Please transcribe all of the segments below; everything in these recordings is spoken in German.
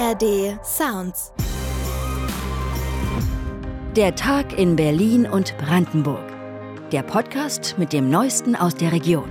ARD Sounds. Der Tag in Berlin und Brandenburg. Der Podcast mit dem Neuesten aus der Region.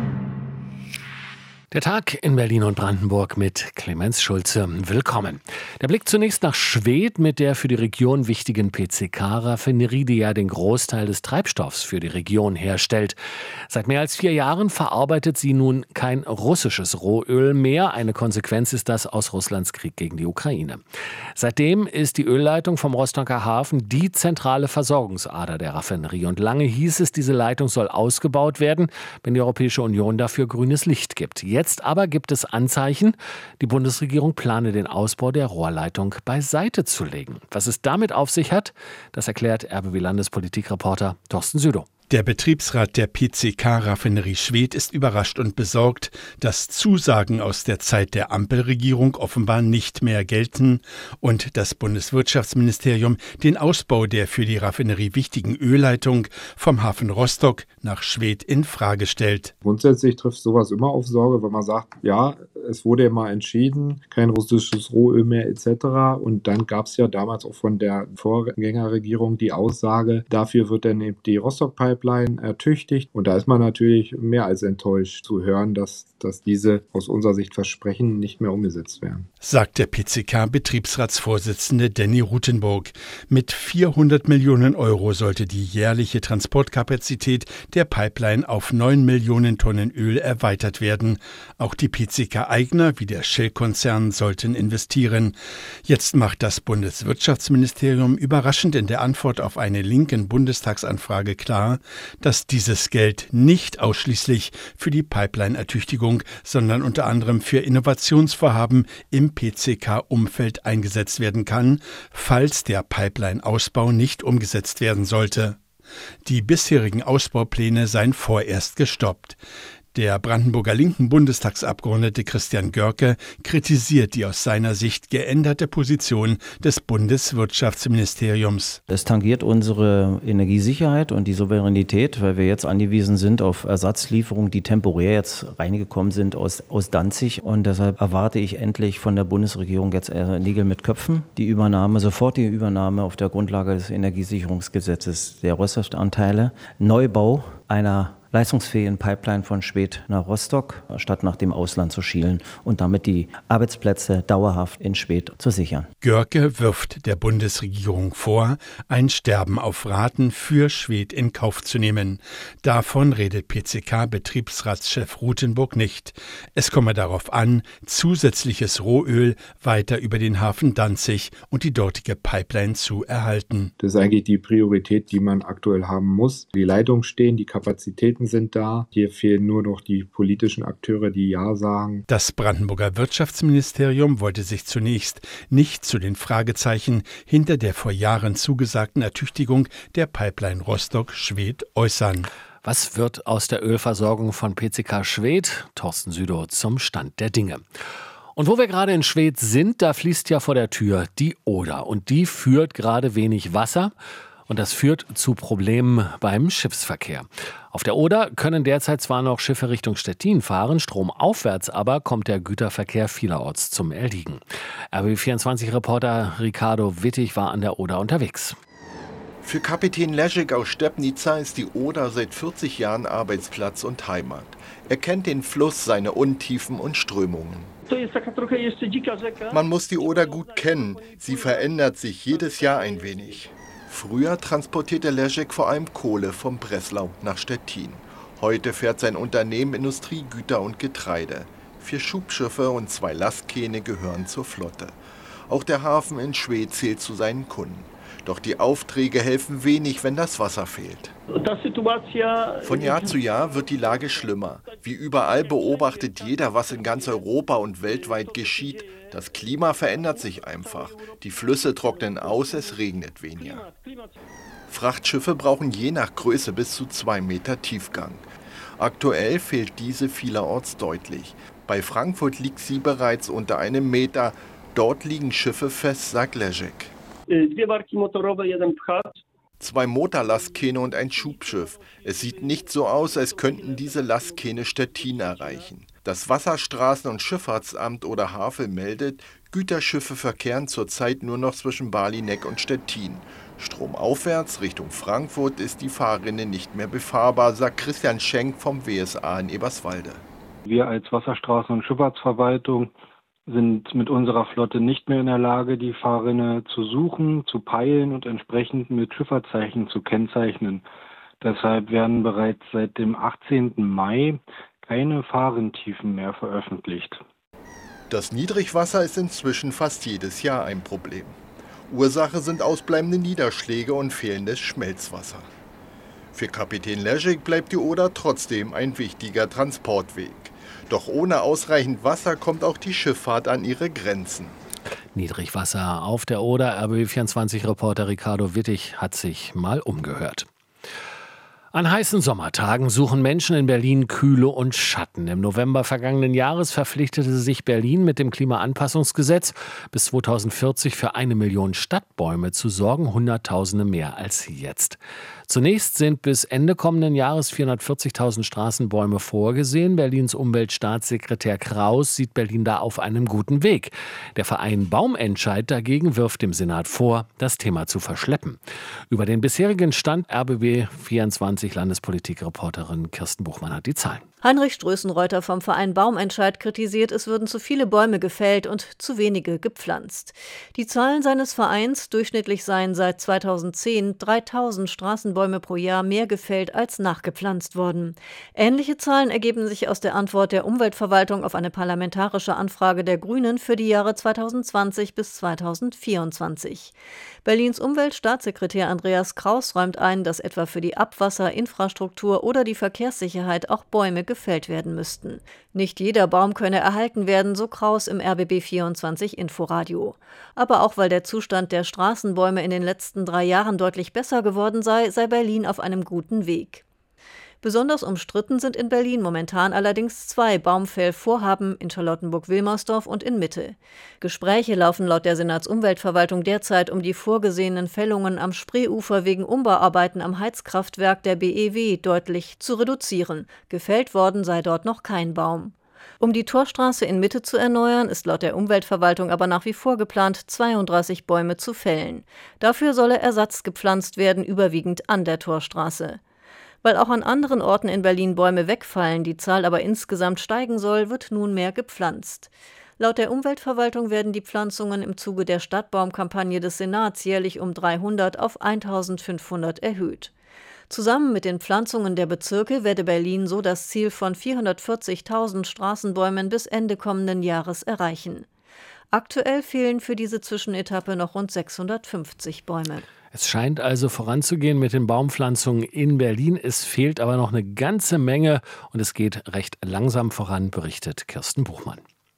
Der Tag in Berlin und Brandenburg mit Clemens Schulze. Willkommen. Der Blick zunächst nach Schwedt mit der für die Region wichtigen PCK-Raffinerie, die ja den Großteil des Treibstoffs für die Region herstellt. Seit mehr als 4 Jahren verarbeitet sie nun kein russisches Rohöl mehr. Eine Konsequenz ist das aus Russlands Krieg gegen die Ukraine. Seitdem ist die Ölleitung vom Rostocker Hafen die zentrale Versorgungsader der Raffinerie. Und lange hieß es, diese Leitung soll ausgebaut werden, wenn die Europäische Union dafür grünes Licht gibt. Jetzt aber gibt es Anzeichen, die Bundesregierung plane den Ausbau der Rohrleitung beiseite zu legen. Was es damit auf sich hat, das erklärt RBB-Landespolitikreporter Thorsten Südow. Der Betriebsrat der PCK-Raffinerie Schwedt ist überrascht und besorgt, dass Zusagen aus der Zeit der Ampelregierung offenbar nicht mehr gelten und das Bundeswirtschaftsministerium den Ausbau der für die Raffinerie wichtigen Ölleitung vom Hafen Rostock nach Schwedt in Frage stellt. Grundsätzlich trifft sowas immer auf Sorge, wenn man sagt, ja, es wurde ja mal entschieden, kein russisches Rohöl mehr etc. Und dann gab es ja damals auch von der Vorgängerregierung die Aussage, dafür wird dann eben die Rostock-Pipeline ertüchtigt. Und da ist man natürlich mehr als enttäuscht zu hören, dass diese aus unserer Sicht Versprechen nicht mehr umgesetzt werden. Sagt der PCK-Betriebsratsvorsitzende Danny Rutenburg. Mit 400 Millionen Euro sollte die jährliche Transportkapazität der Pipeline auf 9 Millionen Tonnen Öl erweitert werden. Auch die PCK-Eigner wie der Shell-Konzern sollten investieren. Jetzt macht das Bundeswirtschaftsministerium überraschend in der Antwort auf eine linken Bundestagsanfrage klar, dass dieses Geld nicht ausschließlich für die Pipeline-Ertüchtigung, sondern unter anderem für Innovationsvorhaben im PCK-Umfeld eingesetzt werden kann, falls der Pipeline-Ausbau nicht umgesetzt werden sollte. Die bisherigen Ausbaupläne seien vorerst gestoppt. Der Brandenburger linken Bundestagsabgeordnete Christian Görke kritisiert die aus seiner Sicht geänderte Position des Bundeswirtschaftsministeriums. Es tangiert unsere Energiesicherheit und die Souveränität, weil wir jetzt angewiesen sind auf Ersatzlieferungen, die temporär jetzt reingekommen sind aus Danzig. Und deshalb erwarte ich endlich von der Bundesregierung jetzt Nägel mit Köpfen. Sofortige Übernahme auf der Grundlage des Energiesicherungsgesetzes der Rohstoffanteile, Neubau einer leistungsfähigen Pipeline von Schwedt nach Rostock, statt nach dem Ausland zu schielen und damit die Arbeitsplätze dauerhaft in Schwedt zu sichern. Görke wirft der Bundesregierung vor, ein Sterben auf Raten für Schwedt in Kauf zu nehmen. Davon redet PCK-Betriebsratschef Rutenburg nicht. Es komme darauf an, zusätzliches Rohöl weiter über den Hafen Danzig und die dortige Pipeline zu erhalten. Das ist eigentlich die Priorität, die man aktuell haben muss. Die Leitungen stehen, die Kapazitäten sind da. Hier fehlen nur noch die politischen Akteure, die Ja sagen. Das Brandenburger Wirtschaftsministerium wollte sich zunächst nicht zu den Fragezeichen hinter der vor Jahren zugesagten Ertüchtigung der Pipeline Rostock-Schwedt äußern. Was wird aus der Ölversorgung von PCK Schwedt? Thorsten Südow zum Stand der Dinge. Und wo wir gerade in Schwedt sind, da fließt ja vor der Tür die Oder. Und die führt gerade wenig Wasser. Und das führt zu Problemen beim Schiffsverkehr. Auf der Oder können derzeit zwar noch Schiffe Richtung Stettin fahren, stromaufwärts aber kommt der Güterverkehr vielerorts zum Erliegen. RBB24-Reporter Ricardo Wittig war an der Oder unterwegs. Für Kapitän Leschek aus Stepnica ist die Oder seit 40 Jahren Arbeitsplatz und Heimat. Er kennt den Fluss, seine Untiefen und Strömungen. Man muss die Oder gut kennen. Sie verändert sich jedes Jahr ein wenig. Früher transportierte Leschek vor allem Kohle von Breslau nach Stettin. Heute fährt sein Unternehmen Industriegüter und Getreide. 4 Schubschiffe und 2 Lastkähne gehören zur Flotte. Auch der Hafen in Schwedt zählt zu seinen Kunden. Doch die Aufträge helfen wenig, wenn das Wasser fehlt. Von Jahr zu Jahr wird die Lage schlimmer. Wie überall beobachtet jeder, was in ganz Europa und weltweit geschieht. Das Klima verändert sich einfach. Die Flüsse trocknen aus, es regnet weniger. Frachtschiffe brauchen je nach Größe bis zu 2 Meter Tiefgang. Aktuell fehlt diese vielerorts deutlich. Bei Frankfurt liegt sie bereits unter 1 Meter. Dort liegen Schiffe fest, sagt Leschek. 2 Motorlastkähne und ein Schubschiff. Es sieht nicht so aus, als könnten diese Lastkähne Stettin erreichen. Das Wasserstraßen- und Schifffahrtsamt oder Havel meldet, Güterschiffe verkehren zurzeit nur noch zwischen Barlineck und Stettin. Stromaufwärts Richtung Frankfurt ist die Fahrrinne nicht mehr befahrbar, sagt Christian Schenk vom WSA in Eberswalde. Wir als Wasserstraßen- und Schifffahrtsverwaltung sind mit unserer Flotte nicht mehr in der Lage, die Fahrrinne zu suchen, zu peilen und entsprechend mit Schifffahrtszeichen zu kennzeichnen. Deshalb werden bereits seit dem 18. Mai keine Fahrrinntiefen mehr veröffentlicht. Das Niedrigwasser ist inzwischen fast jedes Jahr ein Problem. Ursache sind ausbleibende Niederschläge und fehlendes Schmelzwasser. Für Kapitän Leschek bleibt die Oder trotzdem ein wichtiger Transportweg. Doch ohne ausreichend Wasser kommt auch die Schifffahrt an ihre Grenzen. Niedrigwasser auf der Oder. RBB24-Reporter Ricardo Wittig hat sich mal umgehört. An heißen Sommertagen suchen Menschen in Berlin Kühle und Schatten. Im November vergangenen Jahres verpflichtete sich Berlin mit dem Klimaanpassungsgesetz, bis 2040 für 1 Million Stadtbäume zu sorgen, Hunderttausende mehr als jetzt. Zunächst sind bis Ende kommenden Jahres 440.000 Straßenbäume vorgesehen. Berlins Umweltstaatssekretär Kraus sieht Berlin da auf einem guten Weg. Der Verein Baumentscheid dagegen wirft dem Senat vor, das Thema zu verschleppen. Über den bisherigen Stand RBB24 Landespolitikreporterin Kirsten Buchmann hat die Zahlen. Heinrich Strößenreuter vom Verein Baumentscheid kritisiert, es würden zu viele Bäume gefällt und zu wenige gepflanzt. Die Zahlen seines Vereins, durchschnittlich seien seit 2010 3.000 Straßenbäume pro Jahr mehr gefällt als nachgepflanzt worden. Ähnliche Zahlen ergeben sich aus der Antwort der Umweltverwaltung auf eine parlamentarische Anfrage der Grünen für die Jahre 2020 bis 2024. Berlins Umweltstaatssekretär Andreas Kraus räumt ein, dass etwa für die Abwasser-, Infrastruktur oder die Verkehrssicherheit auch Bäume gefällt werden müssten. Nicht jeder Baum könne erhalten werden, so Kraus im RBB24 Inforadio. Aber auch weil der Zustand der Straßenbäume in den letzten 3 Jahren deutlich besser geworden sei Berlin auf einem guten Weg. Besonders umstritten sind in Berlin momentan allerdings 2 Baumfällvorhaben in Charlottenburg-Wilmersdorf und in Mitte. Gespräche laufen laut der Senatsumweltverwaltung derzeit um die vorgesehenen Fällungen am Spreeufer wegen Umbauarbeiten am Heizkraftwerk der BEW deutlich zu reduzieren. Gefällt worden sei dort noch kein Baum. Um die Torstraße in Mitte zu erneuern, ist laut der Umweltverwaltung aber nach wie vor geplant, 32 Bäume zu fällen. Dafür solle Ersatz gepflanzt werden, überwiegend an der Torstraße. Weil auch an anderen Orten in Berlin Bäume wegfallen, die Zahl aber insgesamt steigen soll, wird nunmehr gepflanzt. Laut der Umweltverwaltung werden die Pflanzungen im Zuge der Stadtbaumkampagne des Senats jährlich um 300 auf 1.500 erhöht. Zusammen mit den Pflanzungen der Bezirke werde Berlin so das Ziel von 440.000 Straßenbäumen bis Ende kommenden Jahres erreichen. Aktuell fehlen für diese Zwischenetappe noch rund 650 Bäume. Es scheint also voranzugehen mit den Baumpflanzungen in Berlin. Es fehlt aber noch eine ganze Menge und es geht recht langsam voran, berichtet Kirsten Buchmann.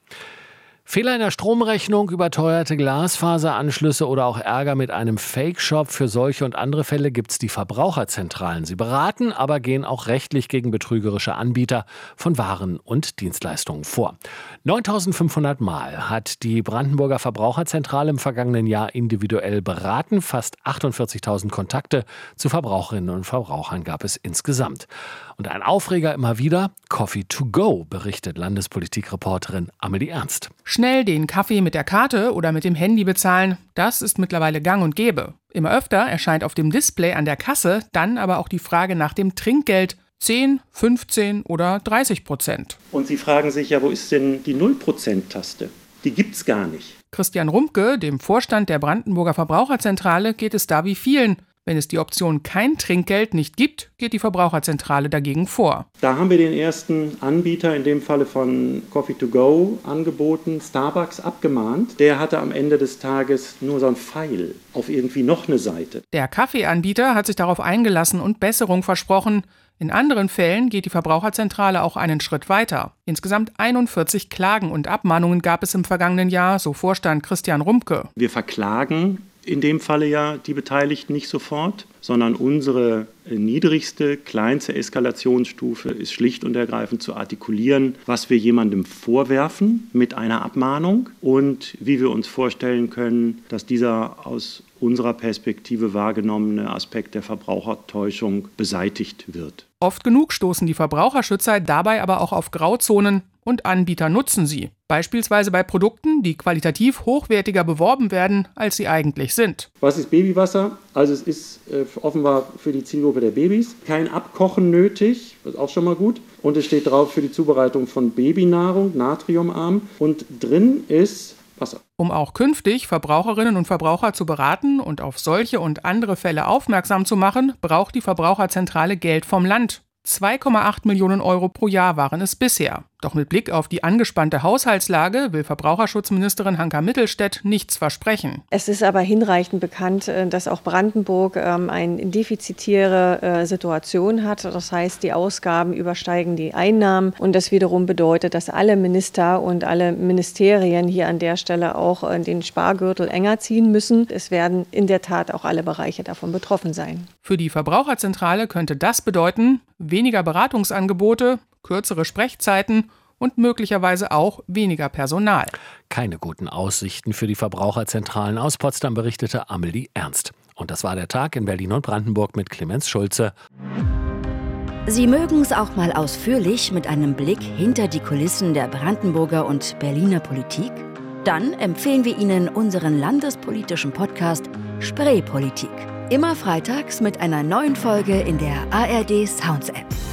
Fehler in der Stromrechnung, überteuerte Glasfaseranschlüsse oder auch Ärger mit einem Fake-Shop. Für solche und andere Fälle gibt es die Verbraucherzentralen. Sie beraten, aber gehen auch rechtlich gegen betrügerische Anbieter von Waren und Dienstleistungen vor. 9.500 Mal hat die Brandenburger Verbraucherzentrale im vergangenen Jahr individuell beraten. Fast 48.000 Kontakte zu Verbraucherinnen und Verbrauchern gab es insgesamt. Und ein Aufreger immer wieder, Coffee to go, berichtet Landespolitikreporterin Amelie Ernst. Schnell den Kaffee mit der Karte oder mit dem Handy bezahlen, das ist mittlerweile gang und gäbe. Immer öfter erscheint auf dem Display an der Kasse dann aber auch die Frage nach dem Trinkgeld. 10, 15 oder 30%. Und Sie fragen sich ja, wo ist denn die 0%-Taste? Die gibt's gar nicht. Christian Rumpke, dem Vorstand der Brandenburger Verbraucherzentrale, geht es da wie vielen. Wenn es die Option kein Trinkgeld nicht gibt, geht die Verbraucherzentrale dagegen vor. Da haben wir den ersten Anbieter, in dem Falle von Coffee to go, angeboten, Starbucks, abgemahnt. Der hatte am Ende des Tages nur so ein Pfeil auf irgendwie noch eine Seite. Der Kaffeeanbieter hat sich darauf eingelassen und Besserung versprochen. In anderen Fällen geht die Verbraucherzentrale auch einen Schritt weiter. Insgesamt 41 Klagen und Abmahnungen gab es im vergangenen Jahr, so Vorstand Christian Rumpke. Wir verklagen in dem Falle ja die Beteiligten nicht sofort, sondern unsere niedrigste, kleinste Eskalationsstufe ist schlicht und ergreifend zu artikulieren, was wir jemandem vorwerfen mit einer Abmahnung und wie wir uns vorstellen können, dass dieser aus unserer Perspektive wahrgenommene Aspekt der Verbrauchertäuschung beseitigt wird. Oft genug stoßen die Verbraucherschützer dabei aber auch auf Grauzonen und Anbieter nutzen sie. Beispielsweise bei Produkten, die qualitativ hochwertiger beworben werden, als sie eigentlich sind. Was ist Babywasser? Also es ist offenbar für die Zielgruppe der Babys. Kein Abkochen nötig, das ist auch schon mal gut. Und es steht drauf für die Zubereitung von Babynahrung, natriumarm. Und drin ist Wasser. Um auch künftig Verbraucherinnen und Verbraucher zu beraten und auf solche und andere Fälle aufmerksam zu machen, braucht die Verbraucherzentrale Geld vom Land. 2,8 Millionen Euro pro Jahr waren es bisher. Doch mit Blick auf die angespannte Haushaltslage will Verbraucherschutzministerin Hanka Mittelstädt nichts versprechen. Es ist aber hinreichend bekannt, dass auch Brandenburg eine defizitäre Situation hat. Das heißt, die Ausgaben übersteigen die Einnahmen. Und das wiederum bedeutet, dass alle Minister und alle Ministerien hier an der Stelle auch den Spargürtel enger ziehen müssen. Es werden in der Tat auch alle Bereiche davon betroffen sein. Für die Verbraucherzentrale könnte das bedeuten, weniger Beratungsangebote, kürzere Sprechzeiten und möglicherweise auch weniger Personal. Keine guten Aussichten für die Verbraucherzentralen. Aus Potsdam berichtete Amelie Ernst. Und das war der Tag in Berlin und Brandenburg mit Clemens Schulze. Sie mögen es auch mal ausführlich mit einem Blick hinter die Kulissen der Brandenburger und Berliner Politik? Dann empfehlen wir Ihnen unseren landespolitischen Podcast Spreepolitik. Immer freitags mit einer neuen Folge in der ARD Sounds App.